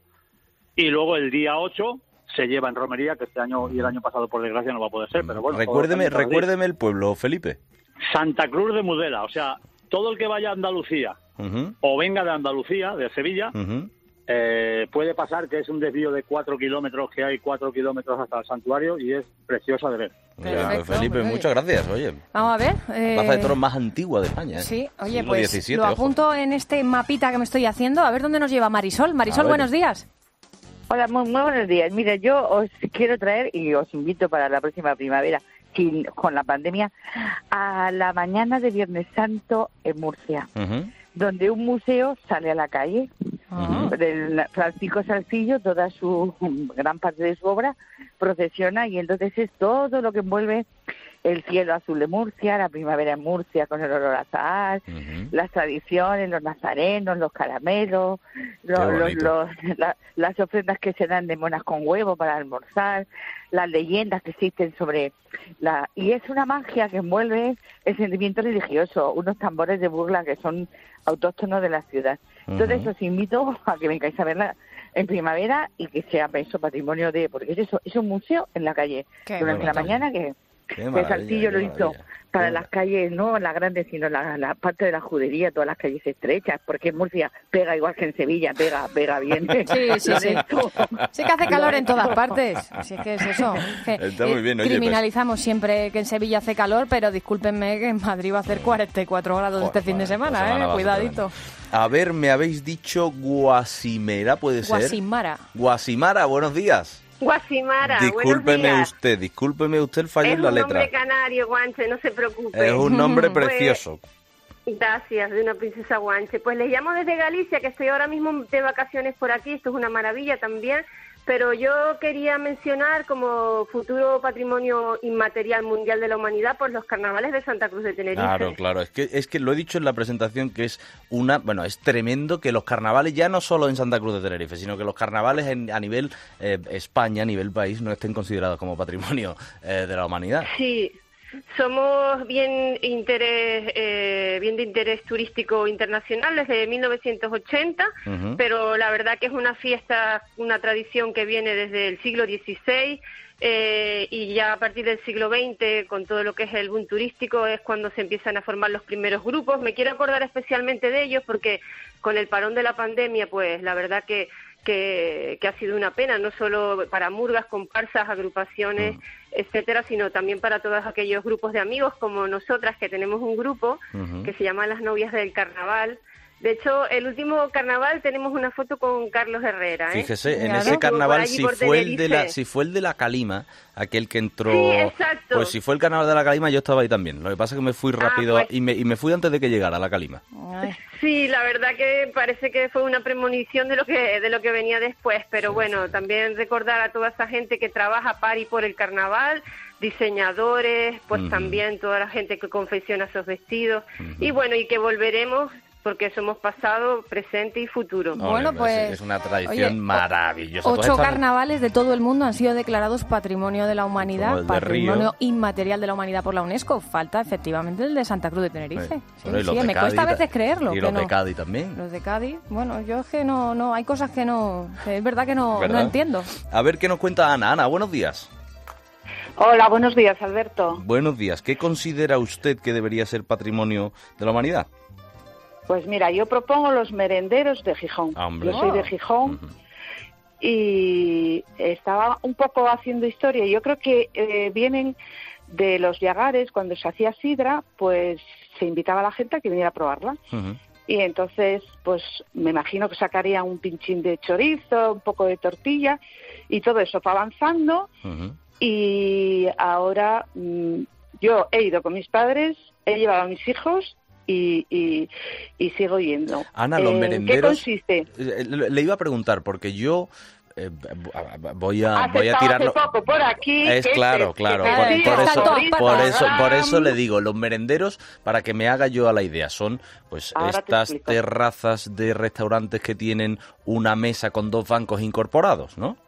y luego el día ocho... se lleva en romería, que este año y el año pasado por desgracia no va a poder ser, pero bueno. Recuérdeme, recuérdeme el pueblo, Felipe. Santa Cruz de Mudela, o sea, todo el que vaya a Andalucía uh-huh. o venga de Andalucía, de Sevilla, uh-huh. eh, puede pasar que es un desvío de cuatro kilómetros, que hay cuatro kilómetros hasta el santuario y es preciosa de ver. Perfecto, Felipe, hombre. Muchas gracias, oye. Vamos a ver. Eh... Plaza de toros más antigua de España, ¿eh? Sí, oye, pues diecisiete, lo apunto ojo. En este mapita que me estoy haciendo, a ver dónde nos lleva Marisol. Marisol, buenos días. Hola, muy, muy buenos días. Mira, yo os quiero traer y os invito para la próxima primavera, sin, con la pandemia, a la mañana de Viernes Santo en Murcia, uh-huh. donde un museo sale a la calle, uh-huh. del Francisco Salcillo, toda su gran parte de su obra procesiona y entonces es todo lo que envuelve el cielo azul de Murcia, la primavera en Murcia con el olor a azahar, uh-huh. las tradiciones, los nazarenos, los caramelos, los, los, los, la, las ofrendas que se dan de monas con huevo para almorzar, las leyendas que existen sobre la... Y es una magia que envuelve el sentimiento religioso, unos tambores de burla que son autóctonos de la ciudad. Entonces uh-huh. os invito a que vengáis a verla en primavera y que sea eso, patrimonio de... Porque es eso, es un museo en la calle, Qué durante la mañana que... Que Salcillo lo hizo para las calles, no las grandes, sino la, la parte de la judería, todas las calles estrechas, porque en Murcia pega igual que en Sevilla, pega, pega bien. Sí, sí, sí. Sí que hace calor en todas partes, así es que es eso. Que, Está muy bien, oye, criminalizamos pues... siempre que en Sevilla hace calor, pero discúlpenme que en Madrid va a hacer cuarenta y cuatro grados Joder, este fin de semana, semana eh, cuidadito. A ver, me habéis dicho Guasimera, ¿puede ser? Guasimara. Guasimara, buenos días. Guasimara, discúlpeme usted, discúlpeme usted el fallo es en la letra. Es un nombre canario, Guanche, no se preocupe. Es un nombre precioso. Gracias, de una princesa guanche. Pues les llamo desde Galicia, que estoy ahora mismo de vacaciones por aquí, esto es una maravilla también, pero yo quería mencionar como futuro patrimonio inmaterial mundial de la humanidad por los carnavales de Santa Cruz de Tenerife. Claro, claro, es que es que lo he dicho en la presentación que es una, bueno, es tremendo que los carnavales ya no solo en Santa Cruz de Tenerife, sino que los carnavales en, a nivel eh, España, a nivel país, no estén considerados como patrimonio eh, de la humanidad. Sí. Somos bien interés, eh, bien de interés turístico internacional desde mil novecientos ochenta, uh-huh. pero la verdad que es una fiesta, una tradición que viene desde el siglo dieciséis eh, y ya a partir del siglo veinte, con todo lo que es el boom turístico, es cuando se empiezan a formar los primeros grupos. Me quiero acordar especialmente de ellos porque con el parón de la pandemia, pues la verdad que Que, que ha sido una pena, no solo para murgas, comparsas, agrupaciones, mm. etcétera, sino también para todos aquellos grupos de amigos como nosotras, que tenemos un grupo uh-huh. que se llama Las Novias del Carnaval. De hecho, el último carnaval tenemos una foto con Carlos Herrera, ¿eh? Fíjese, en claro. ese carnaval, si fue, el de la, si fue el de la Calima, aquel que entró... Sí, exacto. Pues si fue el carnaval de la Calima, yo estaba ahí también. Lo que pasa es que me fui rápido ah, pues... y, me, y me fui antes de que llegara la Calima. Sí, la verdad que parece que fue una premonición de lo que de lo que venía después, pero sí, bueno, sí. también recordar a toda esa gente que trabaja par y por el carnaval, diseñadores, pues uh-huh. también toda la gente que confecciona esos vestidos, uh-huh. y bueno, y que volveremos porque somos pasado, presente y futuro. Bueno, pues... Es una tradición oye, maravillosa. Ocho estas... carnavales de todo el mundo han sido declarados Patrimonio de la Humanidad, Patrimonio Río. Inmaterial de la Humanidad por la UNESCO. Falta, efectivamente, el de Santa Cruz de Tenerife. Sí, sí, bueno, sí me Cádiz, cuesta a veces creerlo. Y que los no. de Cádiz también. Los de Cádiz, bueno, yo es que no... no hay cosas que no... Que es verdad que no, ¿verdad? no entiendo. A ver qué nos cuenta Ana. Ana, buenos días. Hola, buenos días, Alberto. Buenos días. ¿Qué considera usted que debería ser Patrimonio de la Humanidad? Pues mira, yo propongo los merenderos de Gijón. Hombre. Yo soy de Gijón uh-huh. y estaba un poco haciendo historia. Yo creo que eh, vienen de los Llagares, cuando se hacía sidra, pues se invitaba a la gente a que viniera a probarla. Uh-huh. Y entonces, pues me imagino que sacarían un pinchín de chorizo, un poco de tortilla, y todo eso fue avanzando. Uh-huh. Y ahora mmm, yo he ido con mis padres, he llevado a mis hijos... Y, y, y sigo yendo. Ana, los eh, merenderos... ¿Qué consiste? Le, le iba a preguntar, porque yo... Eh, voy a Has voy a tirarlo hace poco por aquí, es claro este, claro por, por eso por eso por eso le digo los merenderos, para que me haga yo a la idea, son pues ahora estas terrazas de restaurantes que tienen una mesa con dos bancos incorporados, ¿no?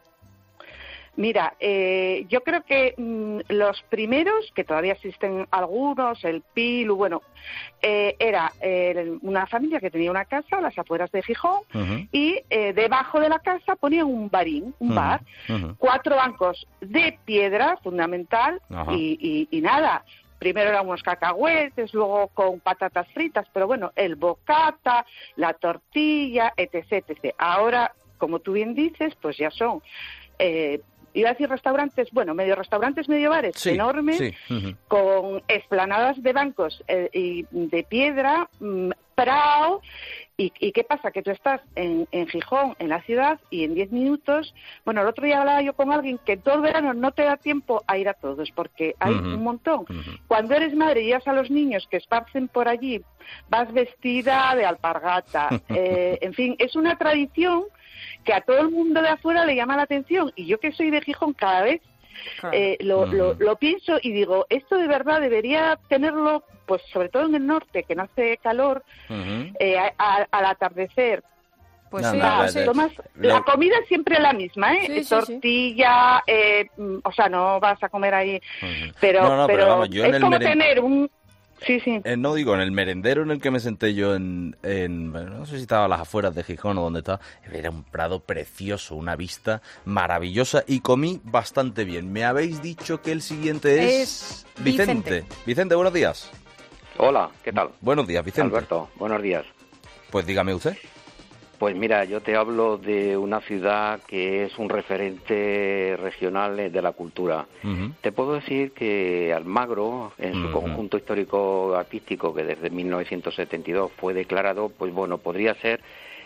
Mira, eh, yo creo que mmm, los primeros, que todavía existen algunos, el Pilu, bueno, eh, era eh, una familia que tenía una casa a las afueras de Gijón uh-huh. y eh, debajo de la casa ponían un barín, un uh-huh. bar, uh-huh. cuatro bancos de piedra, fundamental, uh-huh. y, y, y nada. Primero eran unos cacahuetes, luego con patatas fritas, pero bueno, el bocata, la tortilla, etcétera, etcétera. Ahora, como tú bien dices, pues ya son... Eh, iba a decir restaurantes, bueno, medio restaurantes, medio bares, sí, enormes, sí. Uh-huh. con esplanadas de bancos eh, y de piedra, mmm, prao, y, y ¿qué pasa? Que tú estás en, en Gijón, en la ciudad, y en diez minutos, bueno, el otro día hablaba yo con alguien que todo el verano no te da tiempo a ir a todos, porque hay uh-huh. un montón. Uh-huh. Cuando eres madre y llevas a los niños que esparcen por allí, vas vestida de alpargata, eh, en fin, es una tradición que a todo el mundo de afuera le llama la atención, y yo que soy de Gijón cada vez eh, lo, uh-huh. lo, lo pienso y digo, esto de verdad debería tenerlo, pues sobre todo en el norte, que no hace calor, uh-huh. eh, a, a, al atardecer. Pues no, sí, no, sí. Tomas, Lo... La comida es siempre la misma, ¿eh? Sí, sí, tortilla, sí. Eh, o sea, no vas a comer ahí, uh-huh. pero, no, no, pero, pero vamos, yo es en el como meren... tener un... Sí, sí. Eh, no digo, en el merendero en el que me senté yo en, en... no sé si estaba a las afueras de Gijón o donde estaba, era un prado precioso, una vista maravillosa, y comí bastante bien. Me habéis dicho que el siguiente es... es Vicente. Vicente. Vicente, buenos días. Hola, ¿qué tal? Buenos días, Vicente. Alberto, buenos días. Pues dígame usted. Pues mira, yo te hablo de una ciudad que es un referente regional de la cultura. Uh-huh. Te puedo decir que Almagro, en su uh-huh. conjunto histórico-artístico, que desde mil novecientos setenta y dos fue declarado, pues bueno, podría ser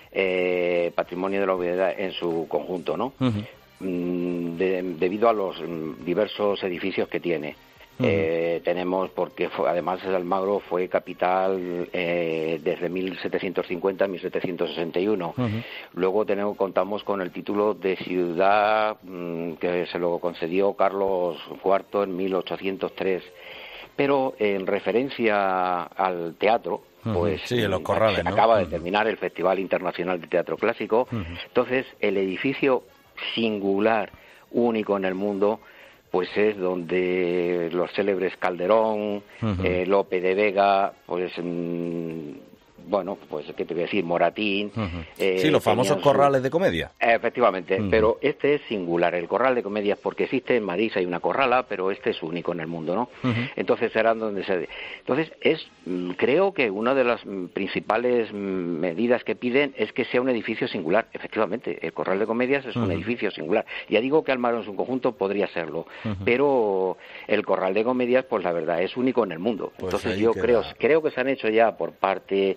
eh, Patrimonio de la Humanidad en su conjunto, ¿no? Uh-huh. De, debido a los diversos edificios que tiene. Uh-huh. Eh, tenemos, porque fue, además Almagro fue capital eh, desde mil setecientos cincuenta a mil setecientos sesenta y uno. Uh-huh. Luego tenemos, contamos con el título de ciudad mmm, que se lo concedió Carlos cuarto en mil ochocientos tres. Pero en referencia al teatro, pues sí, en los corrales, ¿no? Acaba de terminar el Festival Internacional de Teatro Clásico. Uh-huh. Entonces, el edificio singular, único en el mundo, pues es donde los célebres Calderón, uh-huh. eh, Lope de Vega, pues mmm, bueno, pues qué te voy a decir, Moratín. Uh-huh. eh, sí, los famosos su... corrales de comedia. Efectivamente, uh-huh. pero este es singular, el corral de comedias, porque existe en Madrid, hay una corrala, pero este es único en el mundo, ¿no? Uh-huh. Entonces serán donde se... Entonces, es creo que una de las principales medidas que piden es que sea un edificio singular. Efectivamente, el corral de comedias es uh-huh. un edificio singular. Ya digo que Almagro en su conjunto podría serlo, uh-huh. pero el corral de comedias, pues la verdad, es único en el mundo. Pues entonces yo queda... creo, creo que se han hecho ya por parte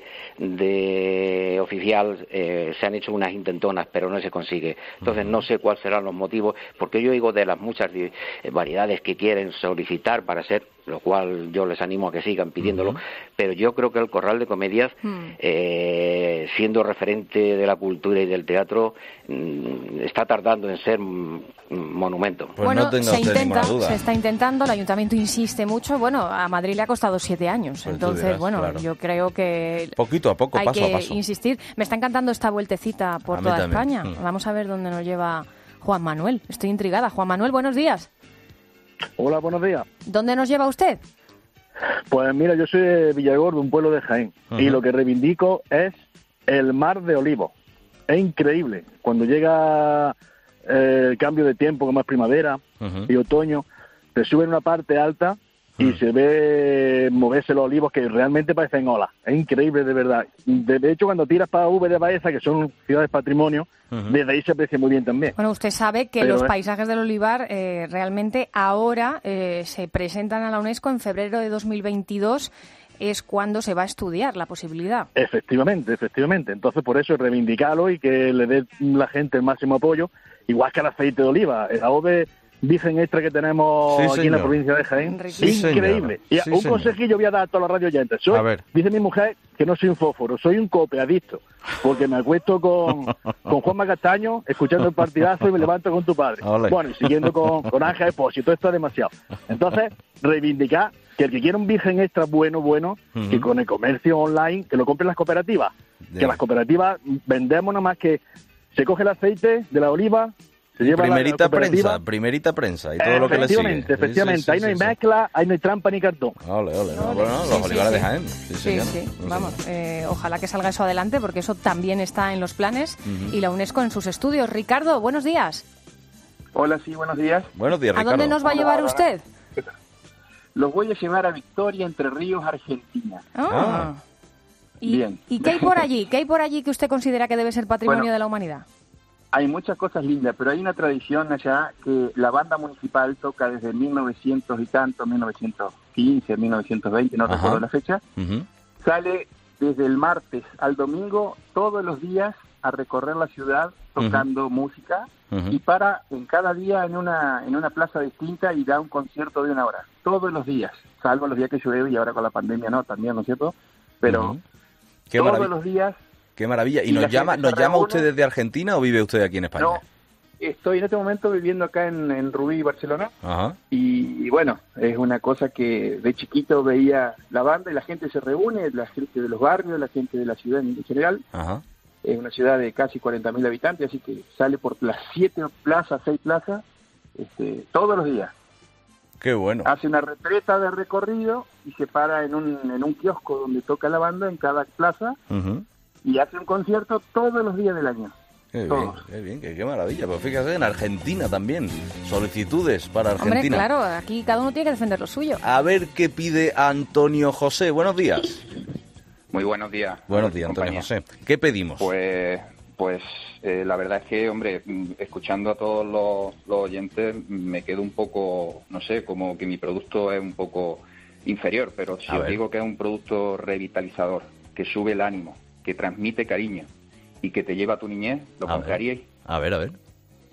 de oficial, eh, se han hecho unas intentonas, pero no se consigue. Entonces uh-huh. no sé cuáles serán los motivos, porque yo oigo de las muchas eh, variedades que quieren solicitar para ser, lo cual yo les animo a que sigan pidiéndolo, uh-huh. pero yo creo que el corral de comedias, uh-huh. eh, siendo referente de la cultura y del teatro, mm, está tardando en ser mm, monumento. Pues bueno, no tenga se intenta, duda. Se está intentando, el ayuntamiento insiste mucho. Bueno, a Madrid le ha costado siete años, pues entonces, dirás, bueno, claro. yo creo que poquito a poco, hay paso que a paso. insistir. Me está encantando esta vueltecita por a toda España. Mm. Vamos a ver dónde nos lleva Juan Manuel. Estoy intrigada. Juan Manuel, buenos días. Hola, buenos días. ¿Dónde nos lleva usted? Pues mira, yo soy de Villagordo, un pueblo de Jaén, uh-huh. y lo que reivindico es el mar de olivos. Es increíble. Cuando llega eh, el cambio de tiempo, como es primavera uh-huh. y otoño, se sube en una parte alta y uh-huh. se ve moverse los olivos que realmente parecen olas. Es increíble, de verdad. De hecho, cuando tiras para V de Baeza, que son ciudades patrimonio, uh-huh. desde ahí se aprecia muy bien también. Bueno, usted sabe que Pero los es... paisajes del olivar eh, realmente ahora eh, se presentan a la UNESCO en febrero de dos mil veintidós, es cuando se va a estudiar la posibilidad. Efectivamente, efectivamente. Entonces, por eso reivindicarlo y que le dé la gente el máximo apoyo, igual que el aceite de oliva. El A O V virgen extra que tenemos sí, aquí señor. en la provincia de Jaén, sí, increíble. Señor. Y sí, un señor. consejillo voy a dar a toda la radio oyentes. Soy, a ver. Dice mi mujer que no soy un fósforo, soy un cope adicto, porque me acuesto con, con Juanma Castaño, escuchando el partidazo y me levanto con tu padre. Olé. Bueno, y siguiendo con, con Ángel Espósito, esto es demasiado. Entonces, reivindicar que el que quiera un virgen extra bueno, bueno, uh-huh. que con el comercio online, que lo compren las cooperativas. Yeah. Que las cooperativas vendemos nada más que se coge el aceite de la oliva, se lleva primerita la prensa, primerita prensa y todo lo que le sigue. Efectivamente, efectivamente. Sí, sí, ahí no hay sí, mezcla, sí. ahí no hay trampa ni cartón. Ole, ole. No, bueno, sí, los sí, olivares sí. de Jaén. Sí, sí. sí, sí. Vamos, eh, ojalá que salga eso adelante porque eso también está en los planes uh-huh. y la UNESCO en sus estudios. Ricardo, buenos días. Hola, sí, buenos días. Buenos días, Ricardo. ¿A dónde nos va a llevar hola, usted? Los voy a llevar a Victoria, Entre Ríos, Argentina. Ah. ah. ¿Y, Bien. ¿Y qué hay por allí? ¿Qué hay por allí que usted considera que debe ser patrimonio bueno, de la humanidad? Hay muchas cosas lindas, pero hay una tradición allá que la banda municipal toca desde mil novecientos y tanto, mil novecientos quince, mil novecientos veinte, no Ajá. recuerdo la fecha. Uh-huh. Sale desde el martes al domingo todos los días a recorrer la ciudad tocando uh-huh. música uh-huh. y para en cada día en una en una plaza distinta y da un concierto de una hora. Todos los días, salvo los días que llueve y ahora con la pandemia no, también, ¿no es cierto? Pero uh-huh. Qué todos maravilla. los días... Qué maravilla. ¿Y, y nos llama nos llama usted desde Argentina o vive usted aquí en España? No, estoy en este momento viviendo acá en, en Rubí, Barcelona. Ajá. Y, y bueno, es una cosa que de chiquito veía la banda y la gente se reúne, la gente de los barrios, la gente de la ciudad en general. Ajá. Es una ciudad de casi cuarenta mil habitantes, así que sale por las siete plazas, seis plazas, este, todos los días. Qué bueno. Hace una retreta de recorrido y se para en un, en un kiosco donde toca la banda en cada plaza. Uh-huh. Y hace un concierto todos los días del año. Qué bien, qué bien, qué, qué maravilla. Pues fíjate, en Argentina también. Solicitudes para Argentina. Hombre, claro, aquí cada uno tiene que defender lo suyo. A ver qué pide Antonio José. Buenos días. Muy buenos días. Buenos días, Antonio José. ¿Qué pedimos? Pues, pues eh, la verdad es que, hombre, escuchando a todos los, los oyentes, me quedo un poco, no sé, como que mi producto es un poco inferior, pero si os digo que es un producto revitalizador, que sube el ánimo, que transmite cariño y que te lleva a tu niñez, ¿lo compraríais? A ver, a ver.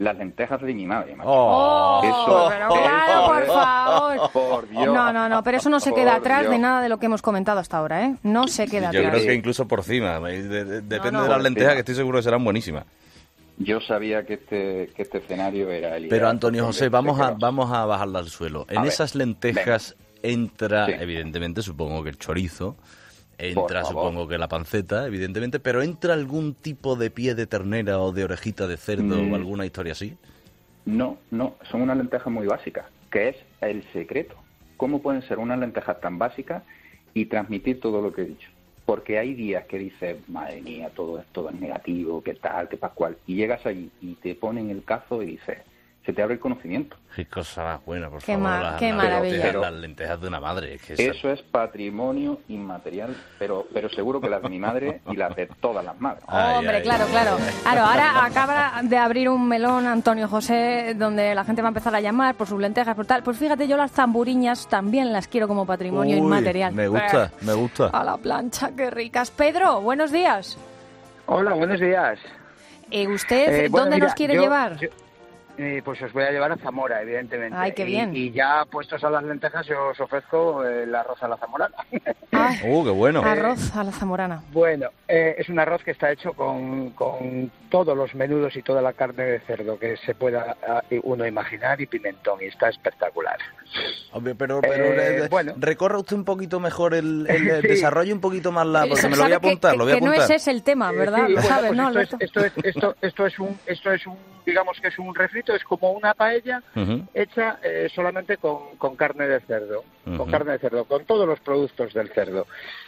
Las lentejas de mi madre. ¡Oh! Eso, pero claro, por favor. Por Dios. No, no, no, pero eso no se queda Por atrás Dios. de nada de lo que hemos comentado hasta ahora, ¿eh? No se queda Yo atrás. creo que incluso por encima. De- de- depende No, no. de las lentejas, que estoy seguro que serán buenísimas. Yo sabía que este, que este escenario era el Pero ideal, Antonio porque José, vamos sé a, que los- vamos a bajarla al suelo. En A ver, esas lentejas entra, Sí. evidentemente, supongo que el chorizo, Por entra, favor. supongo que la panceta, evidentemente, pero ¿entra algún tipo de pie de ternera o de orejita de cerdo Mm. o alguna historia así? No, no, son unas lentejas muy básicas, que es el secreto. ¿Cómo pueden ser unas lentejas tan básicas y transmitir todo lo que he dicho? Porque hay días que dices, madre mía, todo esto es negativo, qué tal, qué pascual, y llegas allí y te ponen el cazo y dices, se te abre el conocimiento. Qué cosa más buena, por Qué favor. ma- las- qué las maravilla. lentejas- las lentejas de una madre. Es que esa- Eso es patrimonio inmaterial, pero pero seguro que las de mi madre y las de todas las madres. Ay, Hombre, ay, claro, ay, claro. ay. Claro, ahora acaba de abrir un melón Antonio José donde la gente va a empezar a llamar por sus lentejas, por tal. Pues fíjate, yo las zamburiñas también las quiero como patrimonio Uy, inmaterial. Me gusta, Eh, me gusta. A la plancha, qué ricas. Pedro, buenos días. Hola, buenos días. Eh, ¿Usted Eh, bueno, dónde mira, nos quiere yo- llevar? yo- eh, pues os voy a llevar a Zamora, evidentemente. Ay, qué Y- bien. Y, ya puestos a las lentejas, yo os ofrezco eh, el arroz a la zamorana. Uh, qué bueno. Arroz a la zamorana. Bueno, eh, es un arroz que está hecho con, con todos los menudos y toda la carne de cerdo que se pueda ah, uno imaginar y pimentón, y está espectacular. Hombre, pero, pero Eh, eh, bueno. recorra usted un poquito mejor el, el, el Sí. desarrollo un poquito más la, porque me lo voy a Sabe que- apuntar, que, lo voy a que no apuntar. es ese el tema, ¿verdad? Sí, Lo bueno, sabes, pues ¿no, esto, Alberto? es, esto, es, esto, esto es un, esto es un, digamos que es un refrito, es como una paella Ujú. hecha eh, solamente con, con carne de cerdo, Ujú. con carne de cerdo, con todos los productos del cerdo.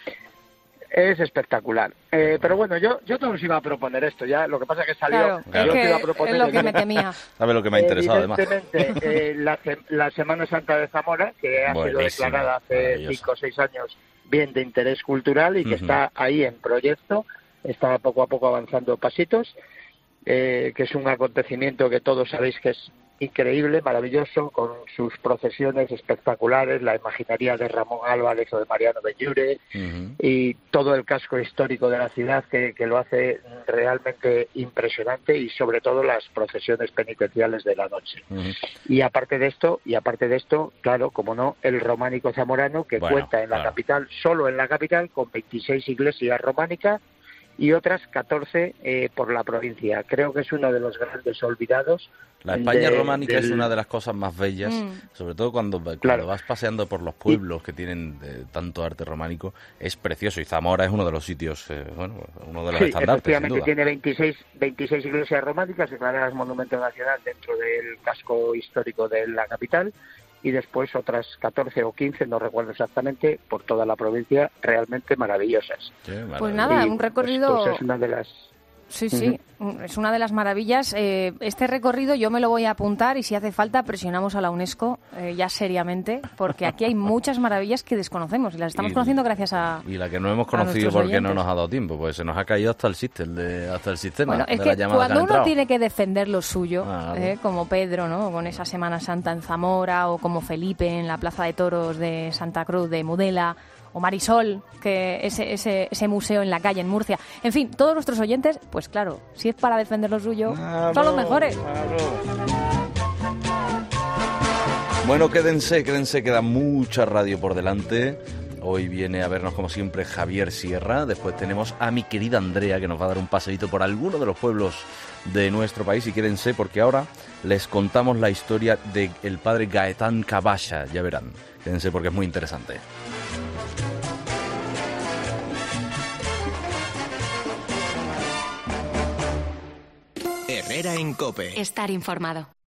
Es espectacular. Eh, pero bueno, yo yo te os iba a proponer esto ya, lo que pasa es que salió... Claro, yo es os que iba a proponer es lo que el- me temía. ¿Sabe lo que me ha interesado además? Evidentemente, eh, la, se- la Semana Santa de Zamora, que ha sido Buenísima, declarada hace maravillosa. cinco o seis años bien de interés cultural y que Ujú. está ahí en proyecto, está poco a poco avanzando pasitos, eh, que es un acontecimiento que todos sabéis que es increíble, maravilloso, con sus procesiones espectaculares, la imaginería de Ramón Álvarez o de Mariano Bellure, Ujú. y todo el casco histórico de la ciudad que, que lo hace realmente impresionante, y sobre todo las procesiones penitenciales de la noche. Ujú. Y aparte de esto, y aparte de esto, claro, como no, el románico zamorano, que Bueno, cuenta en la claro. capital, solo en la capital, con veintiséis iglesias románicas y otras catorce eh, por la provincia. Creo que es uno de los grandes olvidados. La España de- románica es del- una de las cosas más bellas, Mm. sobre todo cuando, cuando Claro. vas paseando por los pueblos que tienen de tanto arte románico, es precioso. Y Zamora es uno de los sitios, eh, bueno, uno de los Sí, estandartes, sin efectivamente duda. tiene veintiséis, veintiséis iglesias románicas declaradas Monumento Nacional dentro del casco histórico de la capital, y después otras catorce o quince, no recuerdo exactamente, por toda la provincia, realmente maravillosas. Qué Pues maravilla. nada, Y, un pues, recorrido... pues es una de las... Sí, sí, es una de las maravillas. Eh, este recorrido yo me lo voy a apuntar y si hace falta presionamos a la UNESCO eh, ya seriamente, porque aquí hay muchas maravillas que desconocemos y las estamos Y- conociendo gracias a... Y la que no hemos a conocido nuestros porque no oyentes. nos ha dado tiempo, pues se nos ha caído hasta el sistema, de, hasta el sistema Bueno, es de que las llamadas cuando que han uno entrado. tiene que defender lo suyo, Ah, eh, como Pedro, ¿no? Con esa Semana Santa en Zamora, o como Felipe en la Plaza de Toros de Santa Cruz de Mudela, o Marisol, que ese, ese, ese museo en la calle en Murcia. En fin, todos nuestros oyentes, pues claro, si es para defender lo suyo, son los mejores. Bueno, quédense, quédense, queda mucha radio por delante. Hoy viene a vernos como siempre Javier Sierra. Después tenemos a mi querida Andrea, que nos va a dar un paseíto por alguno de los pueblos de nuestro país. Y quédense porque ahora les contamos la historia del padre Gaetán Cabasha, ya verán. Quédense porque es muy interesante. Herrera en COPE. Estar informado.